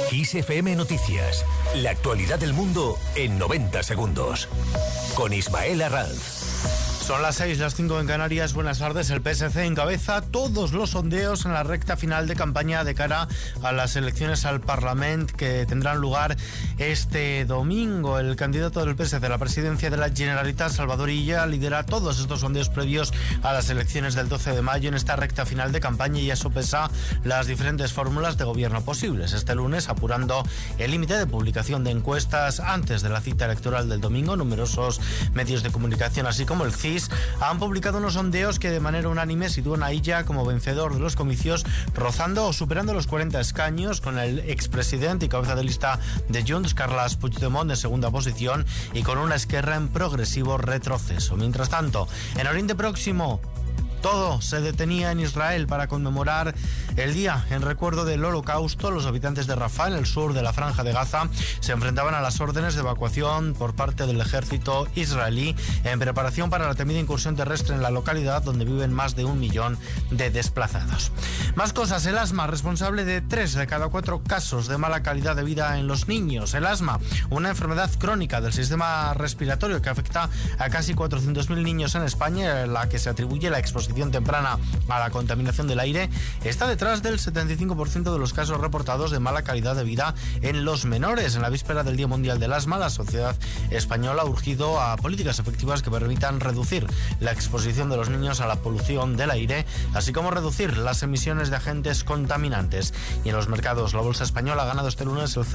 Kiss FM Noticias. La actualidad del mundo en 90 segundos. Con Ismael Arranz. Son las 6, las 5 en Canarias. Buenas tardes. El PSC encabeza todos los sondeos en la recta final de campaña de cara a las elecciones al Parlamento que tendrán lugar este domingo. El candidato del PSC a la presidencia de la Generalitat, Salvador Illa, lidera todos estos sondeos previos a las elecciones del 12 de mayo en esta recta final de campaña y ya sopesa las diferentes fórmulas de gobierno posibles. Este lunes, apurando el límite de publicación de encuestas antes de la cita electoral del domingo, numerosos medios de comunicación, así como el CIS, han publicado unos sondeos que de manera unánime sitúan a Illa como vencedor de los comicios, rozando o superando los 40 escaños, con el expresidente y cabeza de lista de Junts, Carles Puigdemont, en segunda posición, y con una Esquerra en progresivo retroceso. Mientras tanto, en Oriente Próximo, todo se detenía en Israel para conmemorar el día en recuerdo del Holocausto. Los habitantes de Rafah, en el sur de la Franja de Gaza, se enfrentaban a las órdenes de evacuación por parte del ejército israelí en preparación para la temida incursión terrestre en la localidad, donde viven más de 1 millón de desplazados. Más cosas. El asma, responsable de 3 de cada 4 casos de mala calidad de vida en los niños. El asma, una enfermedad crónica del sistema respiratorio que afecta a casi 400.000 niños en España, en la que se atribuye la exposición temprana a la contaminación del aire, está detrás del 75% de los casos reportados de mala calidad de vida en los menores. En la víspera del Día Mundial del Asma, la sociedad española ha urgido a políticas efectivas que permitan reducir la exposición de los niños a la polución del aire, así como reducir las emisiones de agentes contaminantes. Y en los mercados, la bolsa española ha ganado este lunes el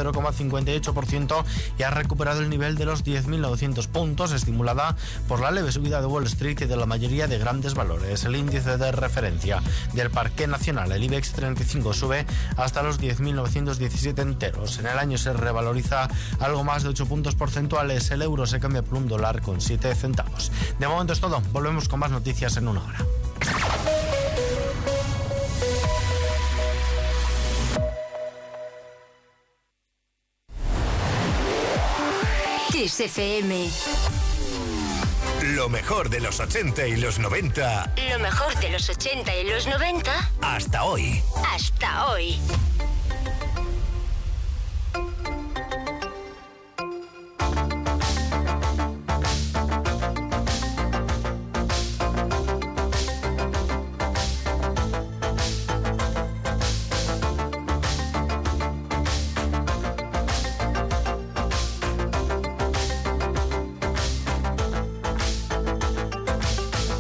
0,58% y ha recuperado el nivel de los 10.900 puntos, estimulada por la leve subida de Wall Street y de la mayoría de grandes valores. El índice de referencia del Parqué Nacional, el IBEX 35, sube hasta los 10.917 enteros. En el año se revaloriza algo más de 8 puntos porcentuales. El euro se cambia por $1 con 7 centavos. De momento es todo. Volvemos con más noticias en 1 hora. Kiss FM. Lo mejor de los 80 y los 90. Lo mejor de los 80 y los 90. Hasta hoy. Hasta hoy.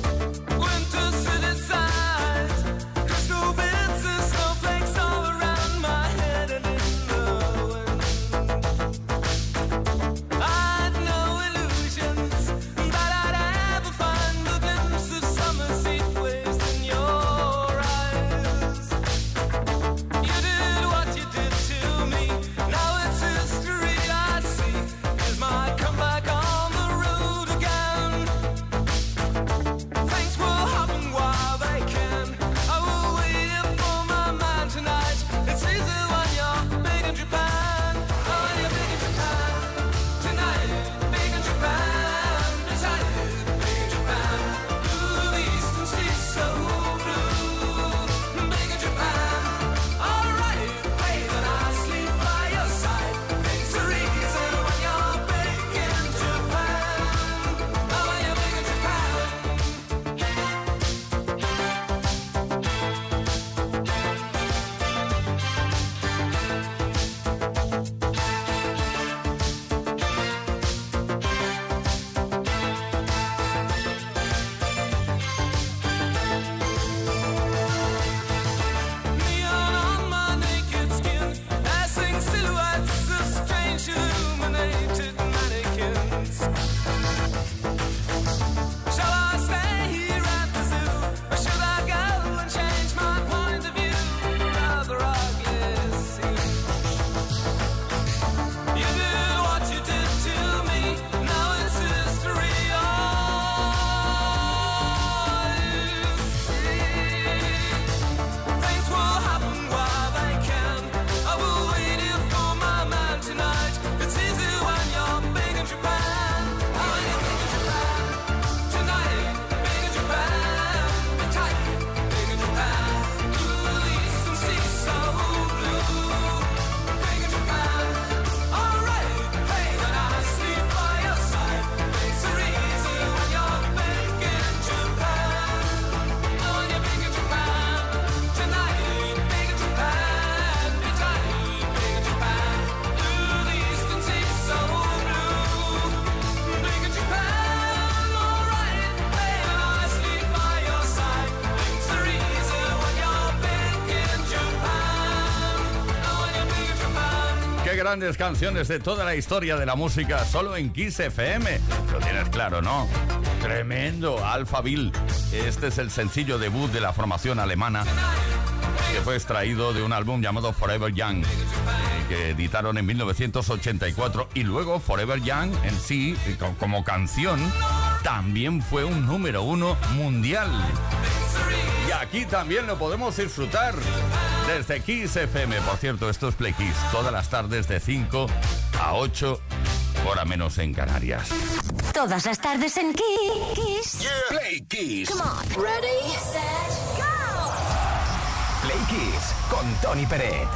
Winter city sighs, crystal bits and snowflakes all around. grandes canciones de toda la historia de la música solo en Kiss FM. Lo tienes claro, ¿no? Tremendo, Alphaville. Este es el sencillo debut de la formación alemana, que fue extraído de un álbum llamado Forever Young, que editaron en 1984. Y luego Forever Young en sí, como canción, también fue un número 1 mundial. Y aquí también lo podemos disfrutar desde Kiss FM. Por cierto, esto es Play Kiss, todas las tardes de 5 a 8, hora menos en Canarias. Todas las tardes en Kiss. Yeah. Play Kiss. Come on. Ready, set, go. Play Kiss con Tony Peret.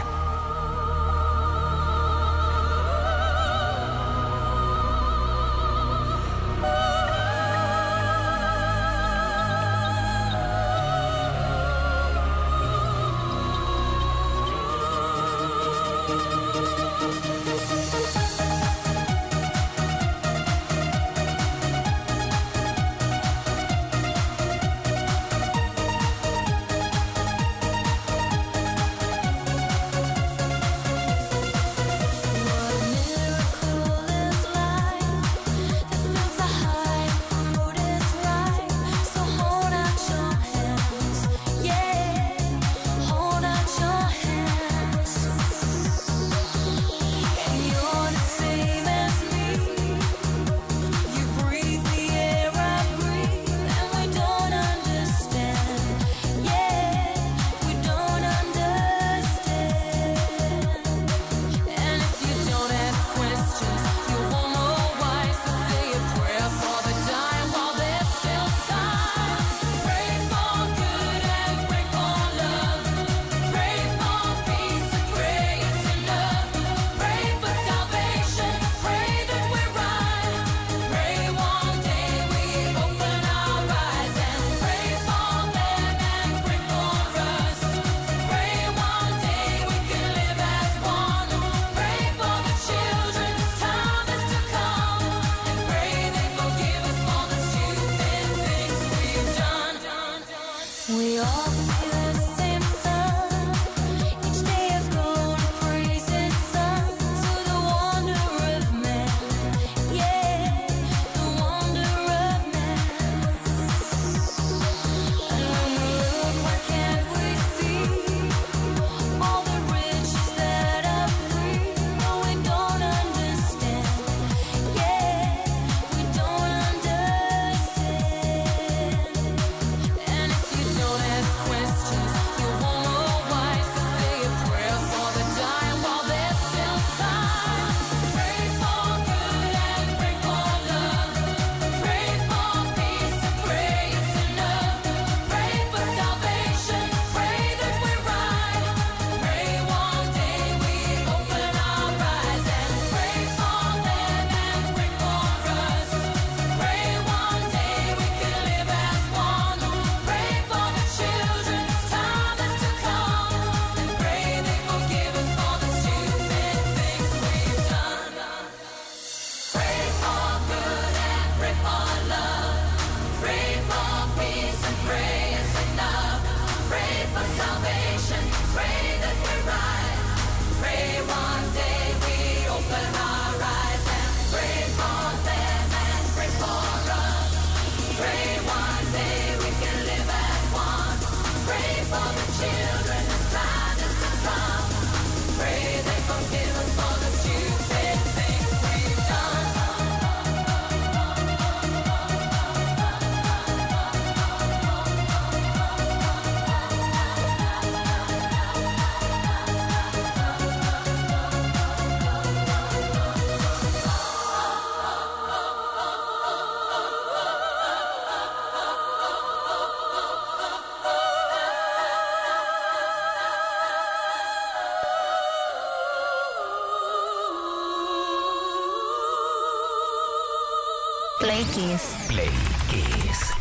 Play Kiss. Play Kiss.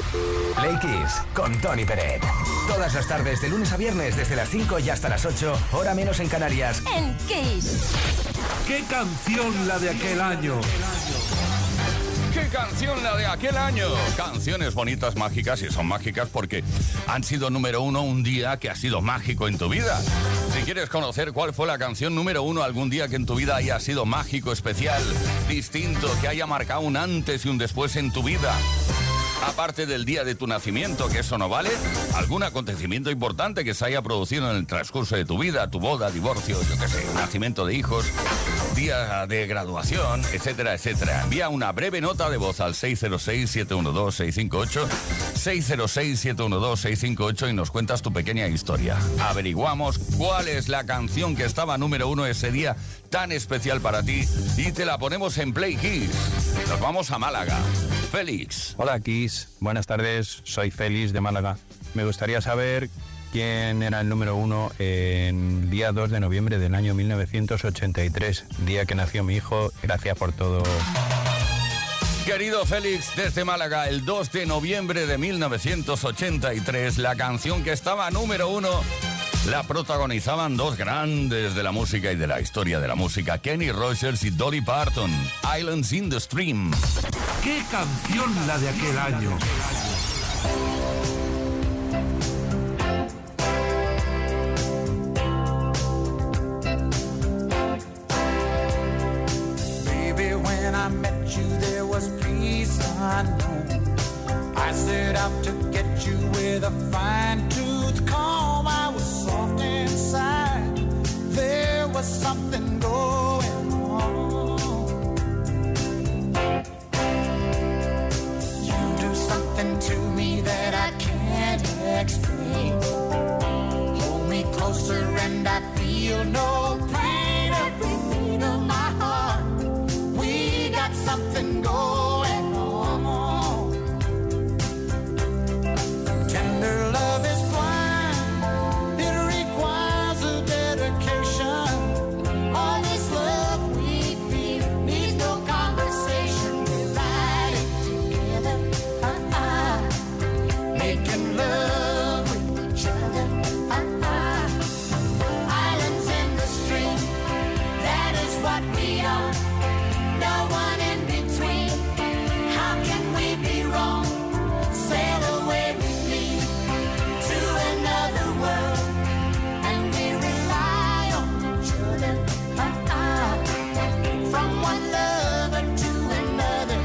Play Kiss con Tony Peret. Todas las tardes de lunes a viernes desde las 5 y hasta las 8, hora menos en Canarias. En Kiss. ¡Qué canción la de aquel año! ¡Qué canción, la de aquel año. Canciones bonitas, mágicas, y son mágicas porque han sido número uno un día que ha sido mágico en tu vida. Si quieres conocer cuál fue la canción número uno algún día que en tu vida haya sido mágico, especial, distinto, que haya marcado un antes y un después en tu vida, aparte del día de tu nacimiento, que eso no vale, algún acontecimiento importante que se haya producido en el transcurso de tu vida, tu boda, divorcio, yo qué sé, nacimiento de hijos, día de graduación, etcétera, etcétera. Envía una breve nota de voz al 606-712-658, 606-712-658 y nos cuentas tu pequeña historia. Averiguamos cuál es la canción que estaba número uno ese día tan especial para ti y te la ponemos en Play Kiss. Nos vamos a Málaga. Félix. Hola Kiss, buenas tardes, soy Félix de Málaga. Me gustaría saber quién era el número uno en día 2 de noviembre del año 1983, día que nació mi hijo. Gracias por todo. Querido Félix, desde Málaga, el 2 de noviembre de 1983, la canción que estaba número uno la protagonizaban dos grandes de la música y de la historia de la música, Kenny Rogers y Dolly Parton, Islands in the Stream. ¡Qué canción la de aquel año! Baby, when I met you there was peace unknown. I set out to get you with a fine-tooth comb. I was soft inside. There was something going on. You do something to me that I can't explain. Hold me closer and I feel no pain. Every beat of my heart, we got something going on. Tender love is blind, it requires a dedication. All this love we feel needs no conversation. We light it together, making love with each other. Islands in the stream, that is what we are. No one in between. How can we be wrong? Sail away with me to another world, and we rely on each other. From one lover to another.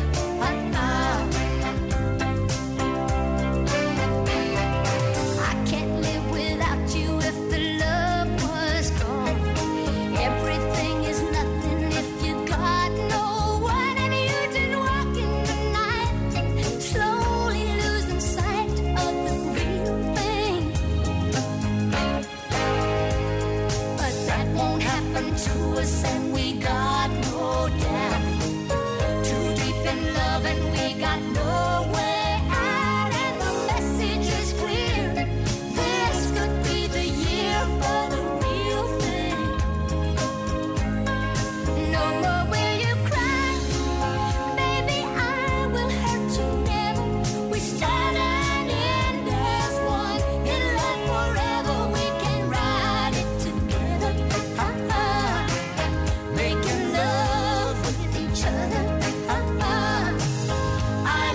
I can't live without you if the love was gone. Everything is nothing if you got no one, and you just walk in the night, slowly losing sight of the real thing. But that won't happen to us, and we got no doubt. Too deep in love, and we got no way out, and the message is clear. This could be the year for the real thing. No more will you cry, baby, I will hurt you never. We start and end as one, in love forever. We can ride it together, making love with each other.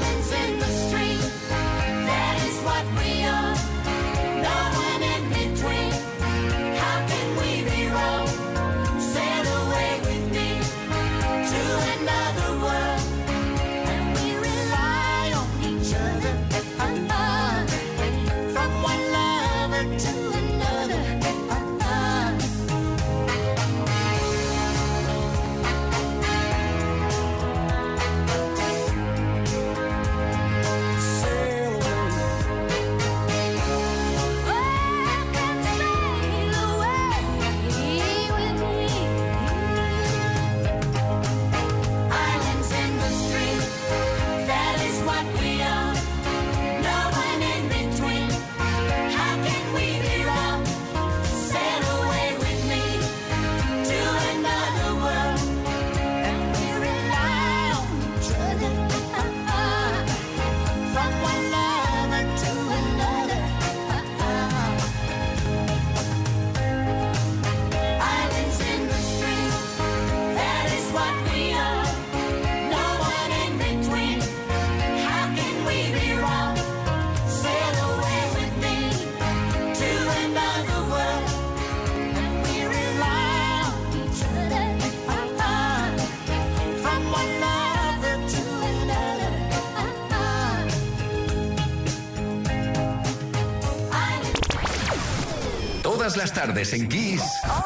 Todas las tardes en Kiss.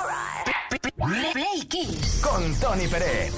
Play Kiss. Con Tony Pérez.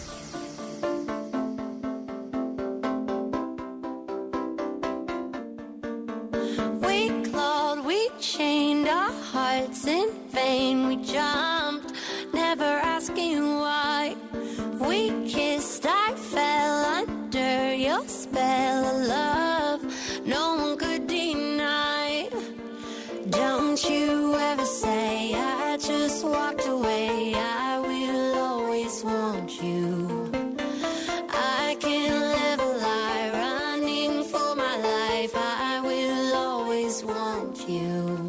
We clawed, we chained our hearts in vain. We jumped, never asking why. We kissed, I fell under your spell of love. No one could deny. Don't you ever say I just walked away. I will always want you. I can't live a lie running for my life. I will always want you.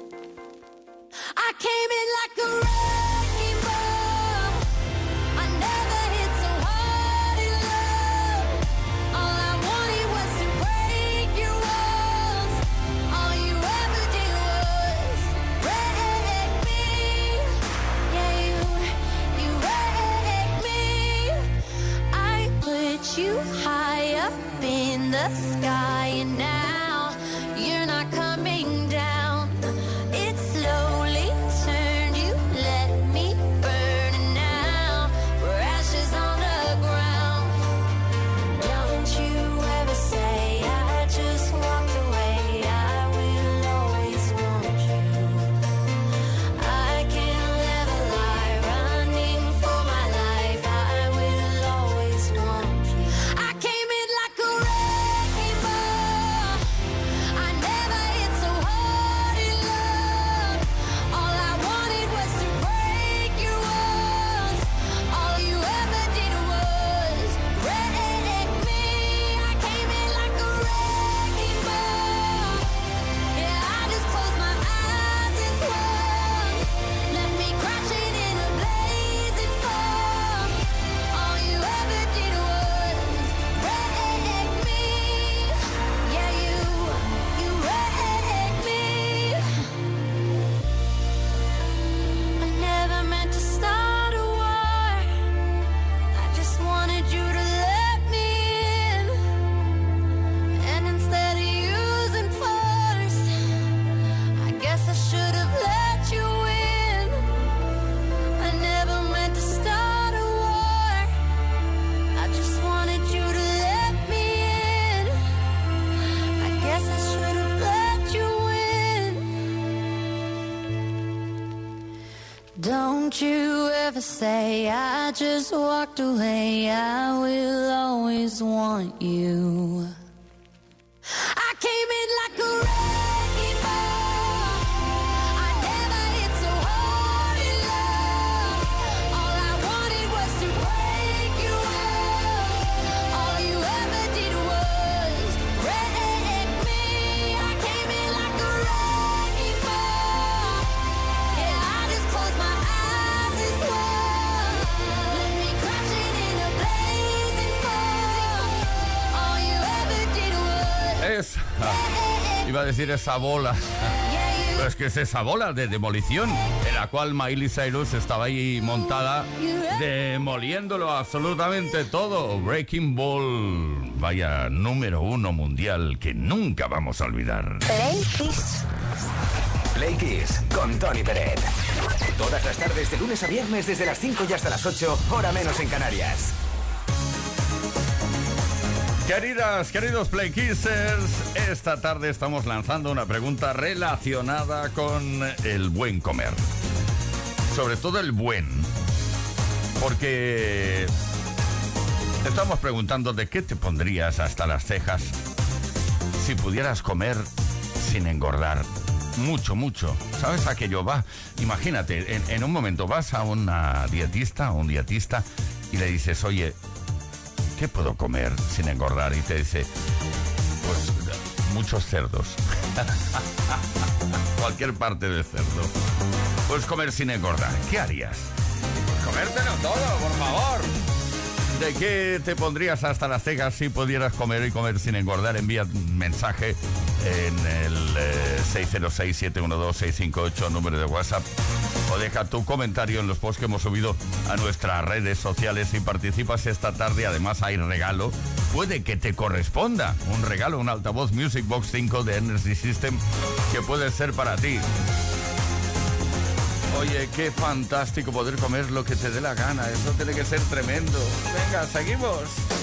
I came in like a wrecking ball. I never hit so hard in love. All I wanted was to break your walls. All you ever did was wreck me. Yeah, you wrecked me. I put you high up in the sky, and now you're not coming down. It slowly turned, you let me burn, and now we're ashes on the ground. Don't you ever say I just walked away. I will always want you. I can't live a lie running for my life. I will always want you. I came in like a wrecking ball. I never hit so hard in love. All I wanted was to break your walls. All you ever did was wreck me. I came in like a wrecking ball. Yeah, I just closed my eyes and swung. Let me crash it in a blazing fall. All you ever did was wreck me. Yeah, you wrecked me. I never meant to start a war. I just wanted you to let me in. And instead of using force, I guess I should have let you in. I never meant to start a war. I just wanted you to let me in. I guess I should have let you in. Don't you ever say I just walked away. I will always want you. I came in like a wrecking ball. I never hit so hard in love. All I wanted was to break your walls. All you ever did was wreck me. I came in like a wrecking ball. Yeah, I just closed my eyes and swung. Let me crash it in a blazing fall. All you ever did was Iba a decir esa bola. Pero es que es esa bola de demolición en la cual Miley Cyrus estaba ahí montada, demoliéndolo absolutamente todo. Breaking Ball, vaya número 1 mundial que nunca vamos a olvidar. Play Kiss. Play Kiss con Tony Pérez. Todas las tardes de lunes a viernes desde las 5 y hasta las 8, hora menos en Canarias. Queridos Play Kissers, esta tarde estamos lanzando una pregunta relacionada con el buen comer. Sobre todo el buen. Porque estamos preguntando de qué te pondrías hasta las cejas si pudieras comer sin engordar. Mucho. ¿Sabes aquello? Imagínate, en un momento vas a una dietista o un dietista y le dices, oye, ¿qué puedo comer sin engordar? Y te dice, pues muchos cerdos. Cualquier parte del cerdo. Puedes comer sin engordar. ¿Qué harías? Comértelo todo, por favor. ¿De qué te pondrías hasta las cejas si pudieras comer y comer sin engordar? Envía un mensaje en el 606-712-658, número de WhatsApp, o deja tu comentario en los posts que hemos subido a nuestras redes sociales y participas esta tarde. Además hay regalo, puede que te corresponda un regalo, un altavoz Music Box 5 de Energy System que puede ser para ti. Oye, qué fantástico poder comer lo que te dé la gana. Eso tiene que ser tremendo. Venga, seguimos.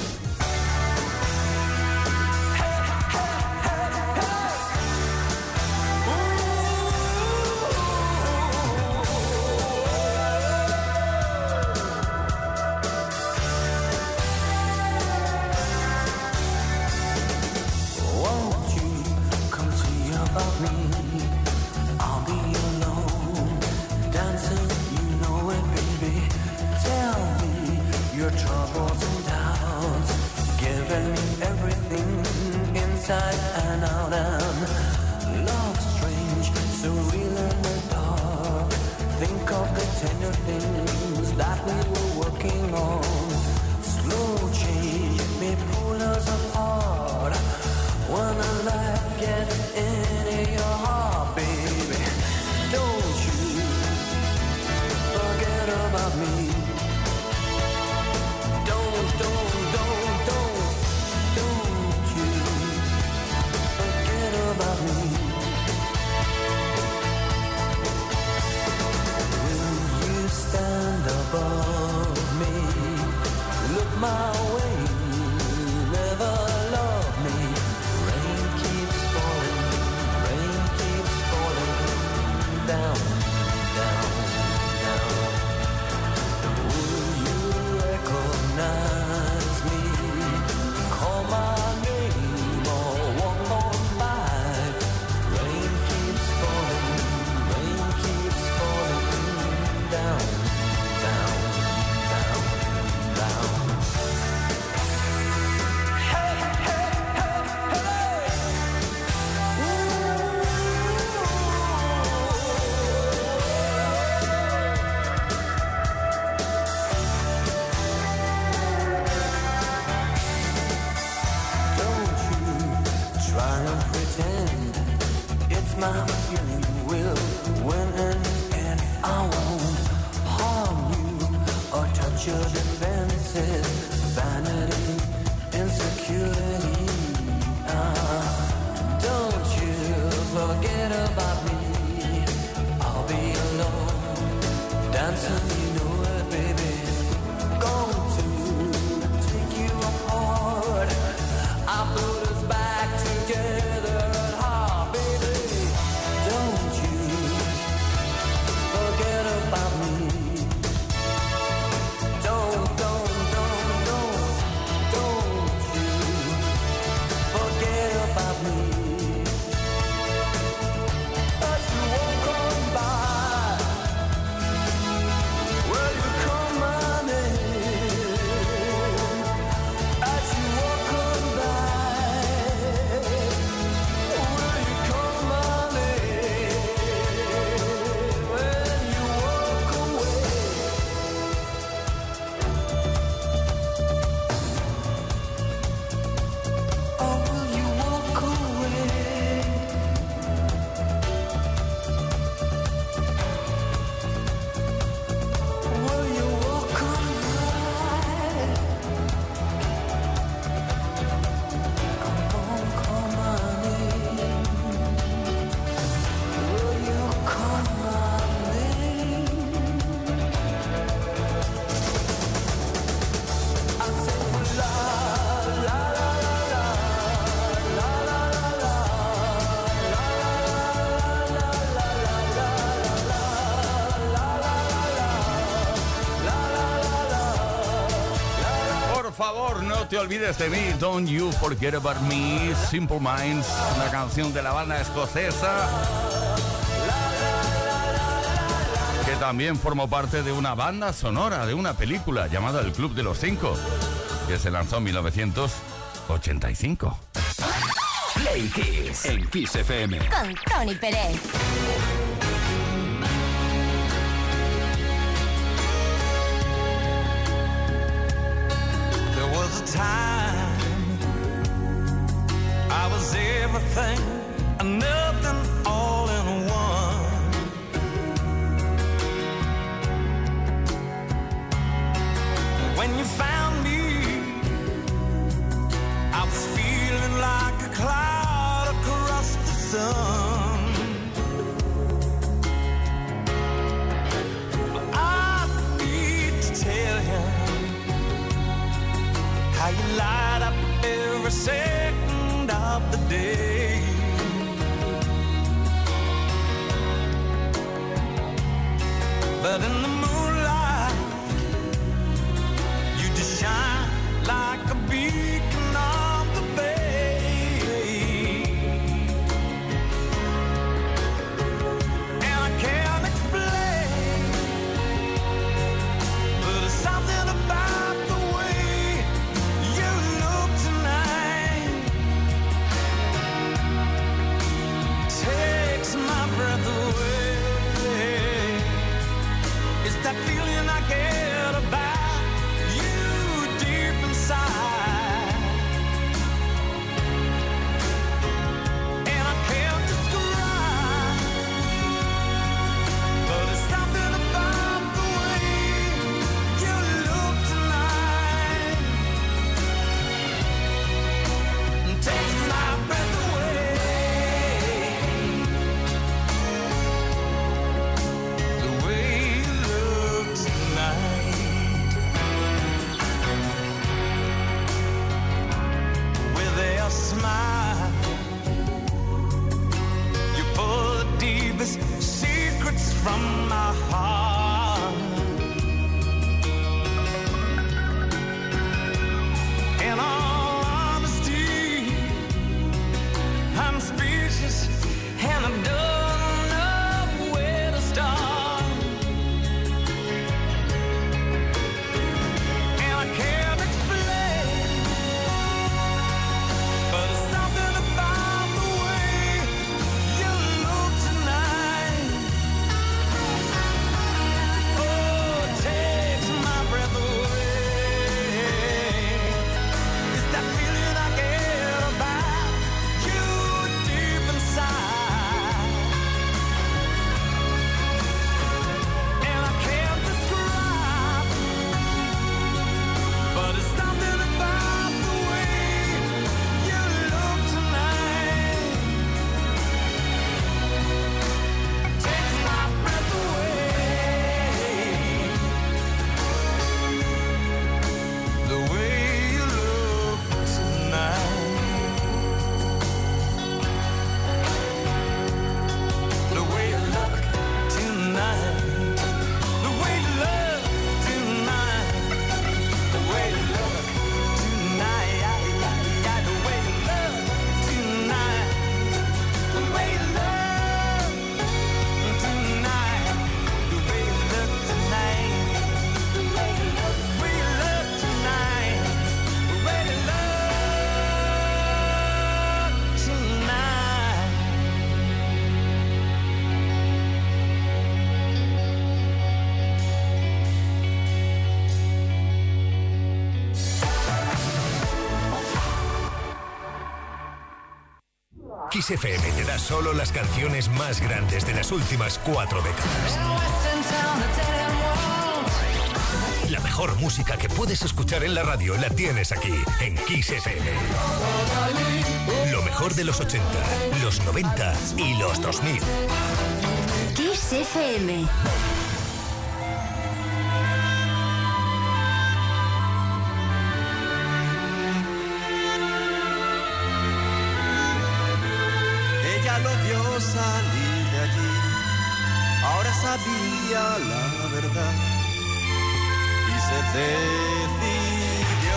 Por favor, no te olvides de mí. Don't You Forget About Me. Simple Minds, una canción de la banda escocesa que también formó parte de una banda sonora de una película llamada El Club de los Cinco, que se lanzó en 1985. Play Kiss en Kiss FM con Tony Pérez. Time I was everything and nothing all in one. When you found me, I was feeling like a cloud across the sun. day. But in the moonlight, you just shine like a beacon on the bay. And I can't explain, but there's something about the way you look tonight takes my breath away. It's that feeling I get about you deep inside, and I can't describe, but it's something about the way you look tonight and takes my breath away. The way you look tonight, with a smile, you pull the deepest secrets from my heart. In all honesty, I'm speechless and I don't know where to start. And I can't explain, but it's something about the way you look tonight. Oh, it takes my breath away. It's that feeling I get about you deep inside, and I can't describe, but it's something about the way you look tonight takes my breath away. The way you look tonight, the way you look tonight, the way you look tonight, the way you look tonight, the way you look tonight, the way you look tonight, the way you look tonight, the way you look tonight, the way you look tonight. Kiss FM te da solo las canciones más grandes de las últimas 4 décadas. La mejor música que puedes escuchar en la radio la tienes aquí, en Kiss FM. Lo mejor de los 80, los 90 y los 2000. Kiss FM. Ella lo vio salir de allí, ahora sabía la verdad y se decidió.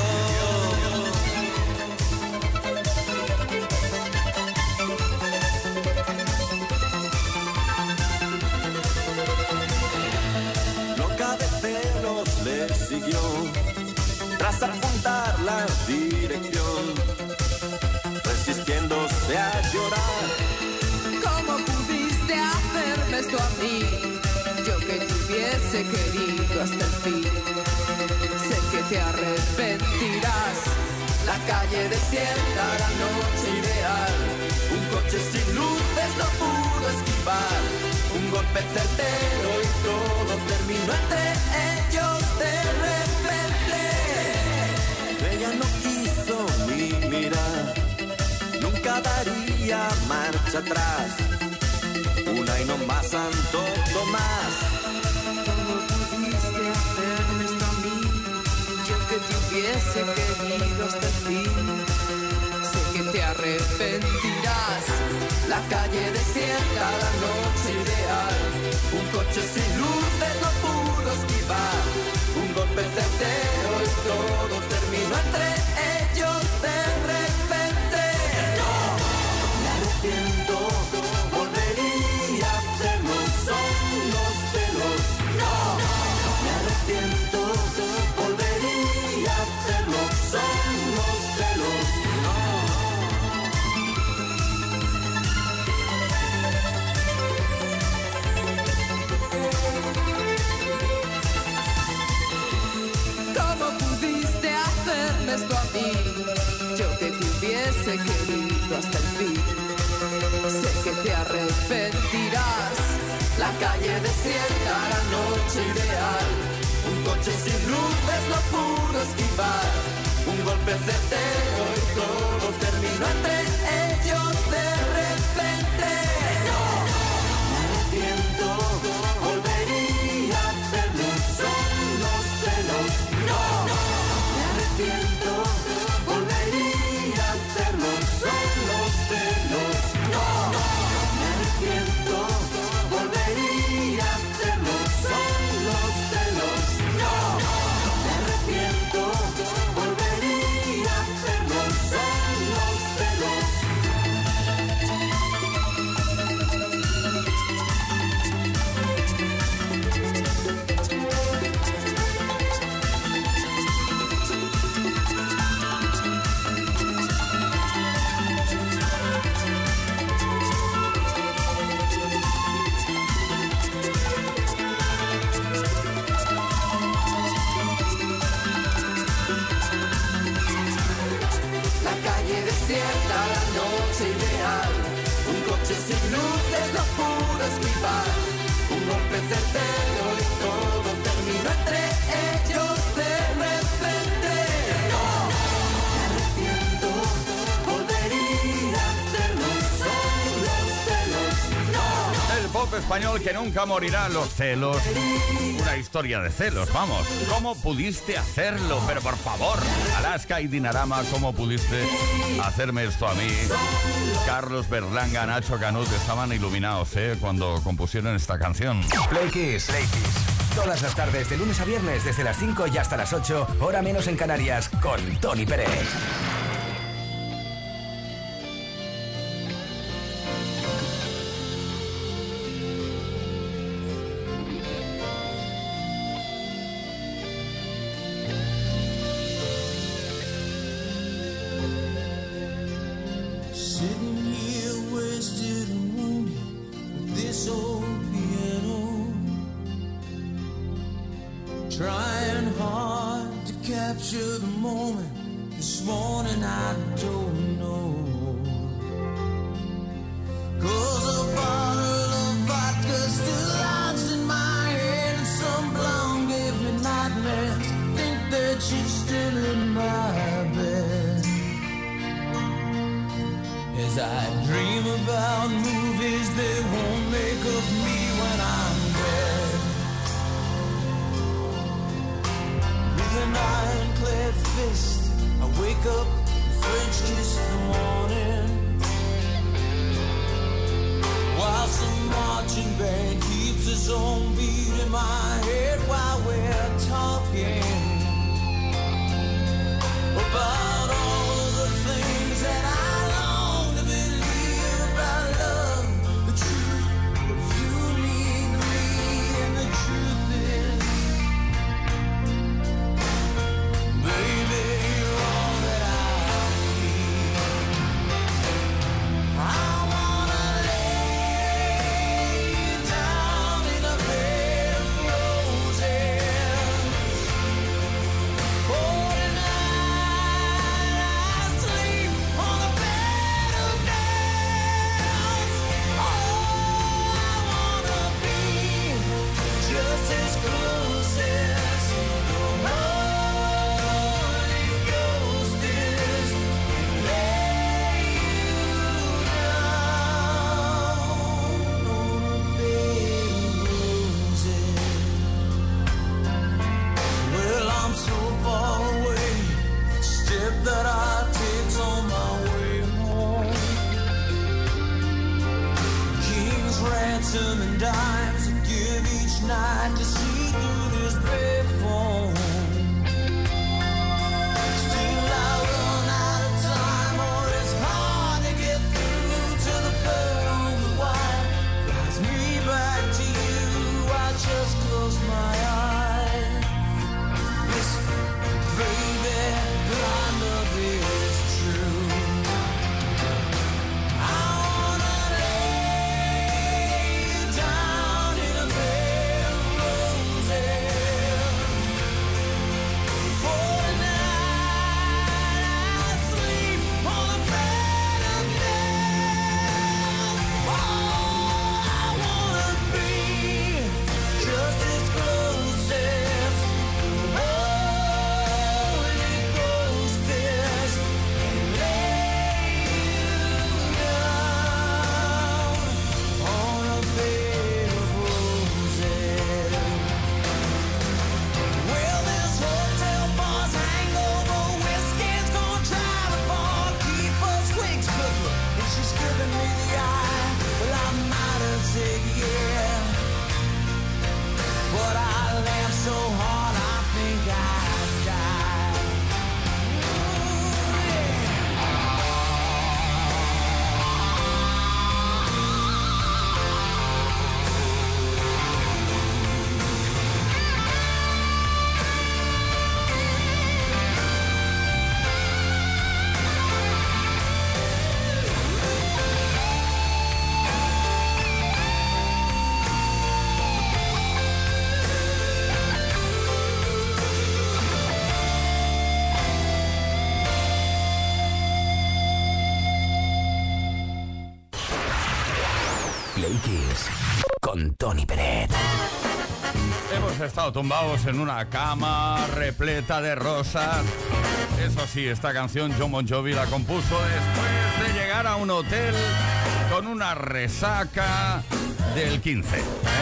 Loca de celos le siguió, tras apuntar la dirección, resistiéndose a llorar. ¿Cómo pudiste hacerme esto a mí? Yo que te hubiese querido hasta el fin. Sé que te arrepentirás. La calle desierta, la noche ideal. Un coche sin luces no pudo esquivar. Un golpe certero y todo terminó entre ellos de repente. Ella no quiso ni mirar, nunca daría marcha atrás. Una y no más, Santo Tomás. ¿Cómo pudiste hacerme esto a mí? Yo que te hubiese querido hasta el fin. Sé que te arrepentirás. arrepentirás. La calle desierta, la noche ideal. Un coche sin luces no pudo esquivar. Un golpe certero y todo terminó entre ellos de repente. No, me arrepiento, volvería a hacerlo, son los celos. No, me arrepiento, volvería a hacerlo, son los celos. ¿Cómo pudiste hacerme esto a mí? Yo que te hubiese querido hasta el fin. Sé que te arrepentirás. La calle desierta, la noche ideal. Un coche sin luces no pudo esquivar. Un golpe certero y todo terminó entre ellos de repente. No, me arrepiento, volvería a hacerlo, son los celos. No, me arrepiento, volvería a hacerlo, son los celos. No, me arrepiento, volvería a hacerlo, son los celos. No, me arrepiento, volvería a hacerlo, son los celos. La calle desierta, la noche ideal. Un coche sin luces no pudo esquivar. Un golpe certero y todo terminó entre ellos de repente. No, me arrepiento, volvería a hacerlo, son los celos. No, El pop español que nunca morirá, los celos. Una historia de celos, vamos. ¿Cómo pudiste hacerlo? Pero por favor, Alaska y Dinarama, ¿cómo pudiste hacerme esto a mí? Carlos Berlanga, Nacho Canut estaban iluminados, cuando compusieron esta canción. Play Kiss. Todas las tardes, de lunes a viernes, desde las 5 y hasta las 8, hora menos en Canarias, con Tony Pérez. Sitting here wasted and wounded with this old piano, trying hard to capture the moment. This morning I don't know, 'cause a bottle of vodka still lodged in my head, and some blonde gave me nightmares. Think that she's still in my bed. As I dream about movies they won't make of me when I'm dead. With an ironclad fist, I wake up and French kiss the morning, while some marching band keeps its own beat in my head while we're talking about all of the things that I long to believe about love, the truth, what you mean to me, and the truth is, baby, you're all that I need. I wanna lay you down in a bed of roses. night to see through this bed phone. Still I run out of time, or it's hard to get through to the pearl wire. Flies me back to you, I just close my eyes. This baby, blind love is true. I wanna lay you down in a bed of roses. For tonight I sleep on a bed of nails. Oh, I wanna be just as close as the Holy Ghost is, and lay you down on a bed of roses. Well, this hotel bar's hangover whiskey's gonna try to fall, keep us quick cooking, and she's giving me the eye. Well, I might have said yeah, but I laughed so hard I think I'd die. Ooh, Play Kiss con Tony Peret. Hemos estado tumbados en una cama repleta de rosas. Eso sí, esta canción Jon Bon Jovi la compuso después de llegar a un hotel con una resaca del 15,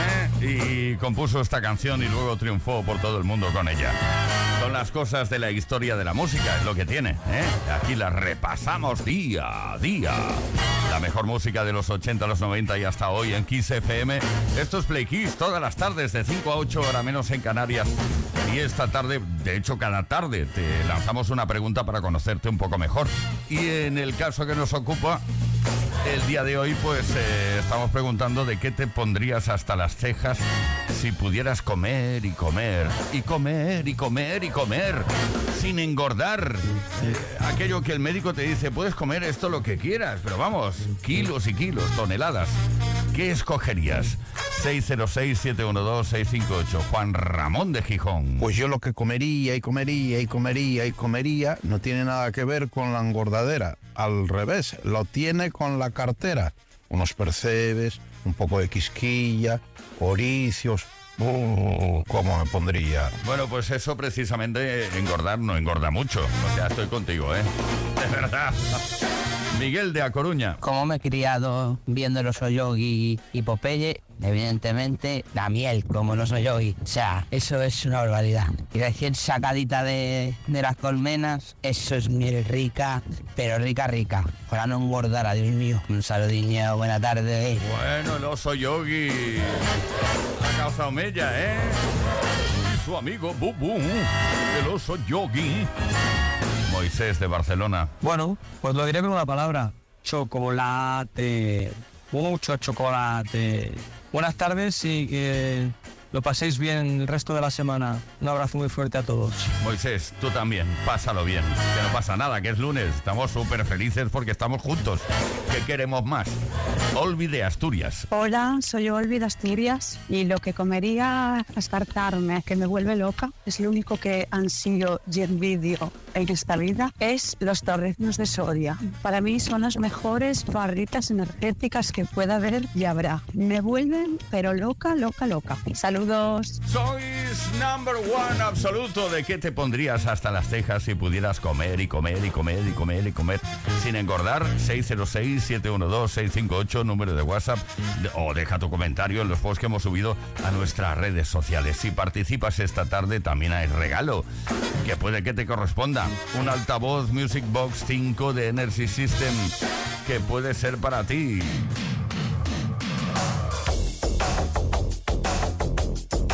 y compuso esta canción y luego triunfó por todo el mundo con ella. Son las cosas de la historia de la música, es lo que tiene, Aquí las repasamos día a día. La mejor música de los 80, los 90 y hasta hoy en Kiss FM. Esto es Play Kiss todas las tardes de 5 a 8 horas menos en Canarias. Y esta tarde, de hecho cada tarde, te lanzamos una pregunta para conocerte un poco mejor. Y en el caso que nos ocupa, el día de hoy, pues estamos preguntando de qué te pondrías hasta las cejas si pudieras comer y comer y comer y comer y comer sin engordar. Aquello que el médico te dice, puedes comer esto lo que quieras, pero vamos, kilos y kilos, toneladas. ¿Qué escogerías? 606-712-658. Juan Ramón de Gijón. Pues yo lo que comería y comería y comería y comería no tiene nada que ver con la engordadera. Al revés, lo tiene con la cartera. Unos percebes, un poco de quisquilla, oricios. ¿Cómo me pondría? Bueno, pues eso precisamente, engordar no engorda mucho. O sea, estoy contigo, De verdad. Miguel de A Coruña. Como me he criado viendo los Oyogi y Popeye, evidentemente la miel, como los Oyogi. O sea, eso es una barbaridad. Y recién sacadita de las colmenas, eso es miel rica, pero rica, rica. Para no engordar, Dios mío. Un saludinho, buena tarde. Bueno, el oso Yogi ha causado mella, Y su amigo Bubu, el oso Yogi. Moisés de Barcelona. Bueno, pues lo diré con una palabra. Chocolate. Mucho chocolate. Buenas tardes y que lo paséis bien el resto de la semana. Un abrazo muy fuerte a todos. Moisés, tú también, pásalo bien. Que no pasa nada, que es lunes. Estamos súper felices porque estamos juntos. ¿Qué queremos más? Olvi de Asturias. Hola, soy Olvi de Asturias y lo que comería descartarme, que me vuelve loca, es lo único que ansío y envidio en esta vida, es los torreznos de sodia. Para mí son las mejores barritas energéticas que pueda haber y habrá. Me vuelven, pero loca, loca, loca. Saludos. Sois number one absoluto. ¿De qué te pondrías hasta las cejas si pudieras comer y comer y comer y comer y comer sin engordar? 606-712-658, número de WhatsApp, o deja tu comentario en los posts que hemos subido a nuestras redes sociales. Si participas esta tarde también hay regalo que puede que te corresponda. Un altavoz Music Box 5 de Energy System que puede ser para ti.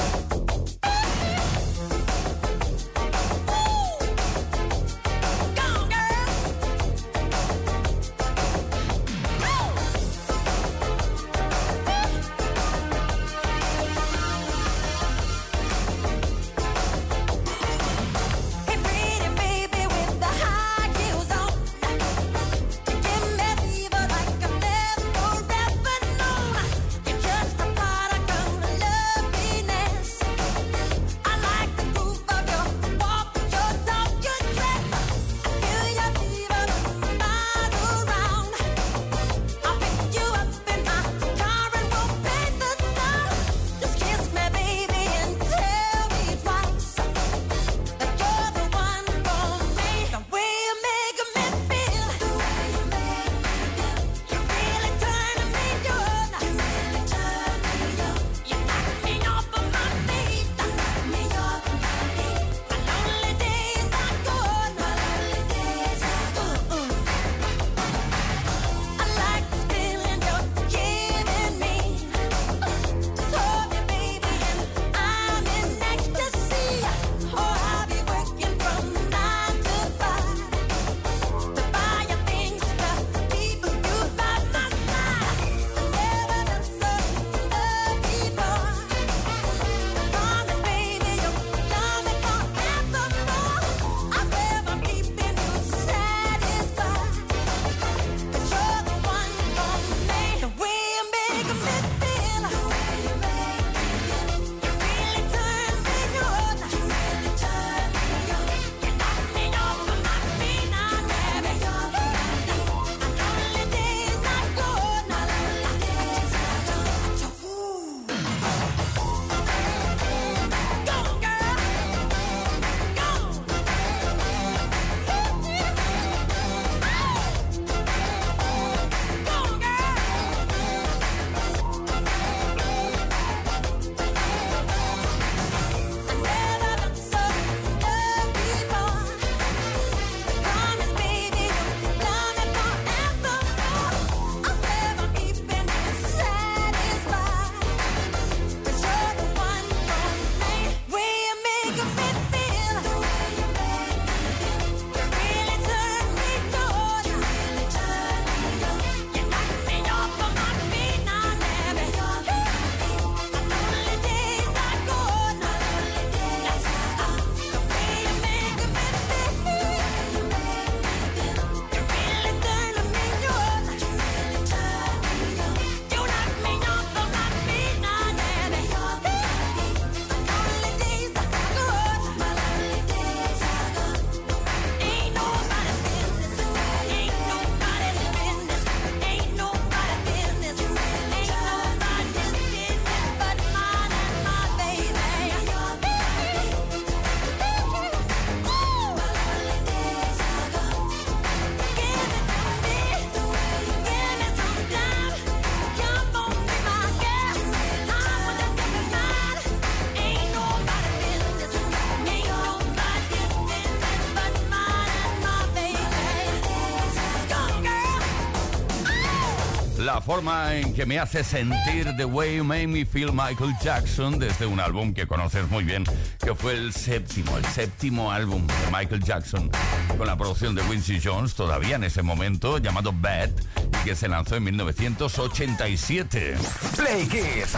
La forma en que me hace sentir The Way You Made Me Feel Michael Jackson, desde un álbum que conoces muy bien, que fue el séptimo álbum de Michael Jackson, con la producción de Quincy Jones, todavía en ese momento, llamado Bad, y que se lanzó en 1987. Play Kiss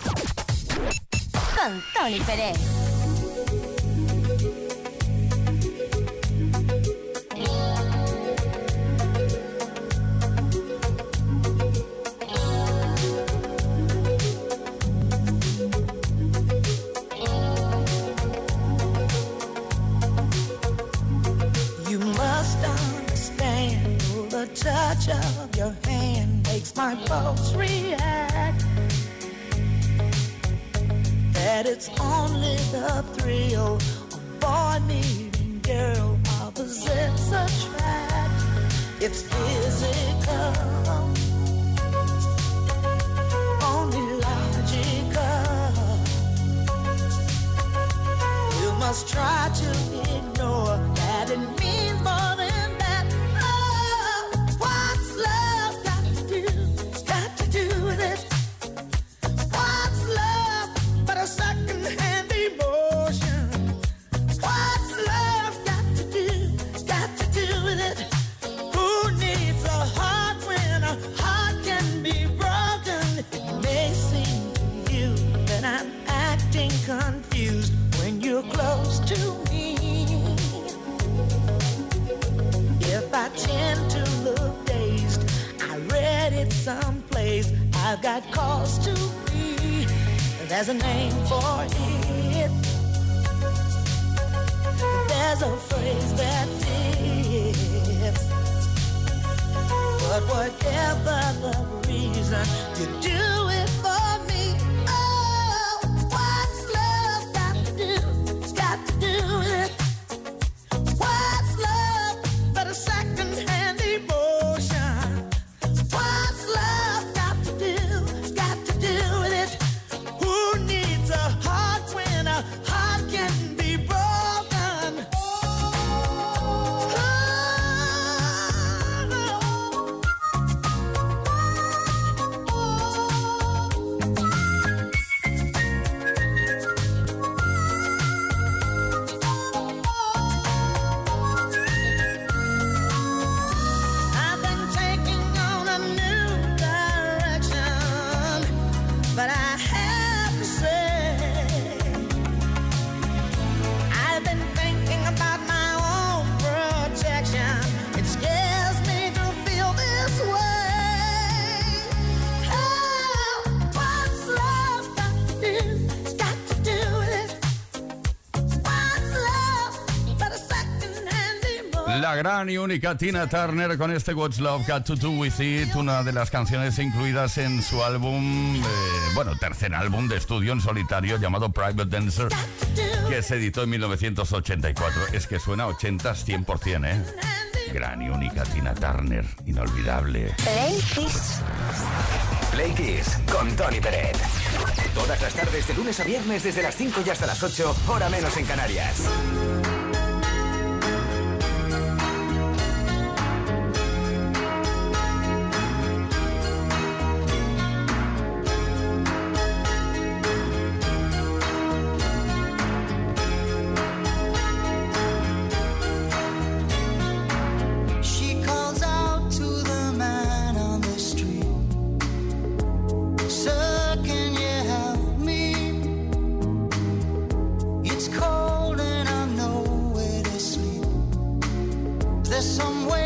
con Tony Pérez. Touch of your hand makes my pulse react. That it's only the thrill of boy meeting girl opposites attract. It's physical, only logical. You must try to ignore that it means more than confused when you're close to me. If I tend to look dazed, I read it someplace, I've got cause to be. There's a name for it. There's a phrase that fits. But whatever the reason, you do it for me. La gran y única Tina Turner con este What's Love Got to Do With It, una de las canciones incluidas en su álbum, tercer álbum de estudio en solitario llamado Private Dancer, que se editó en 1984. Es que suena 80s 100%, ¿eh? Gran y única Tina Turner, inolvidable. Play Kiss. Play Kiss con Tony Pérez. Todas las tardes de lunes a viernes desde las 5 y hasta las 8, hora menos en Canarias. There's some way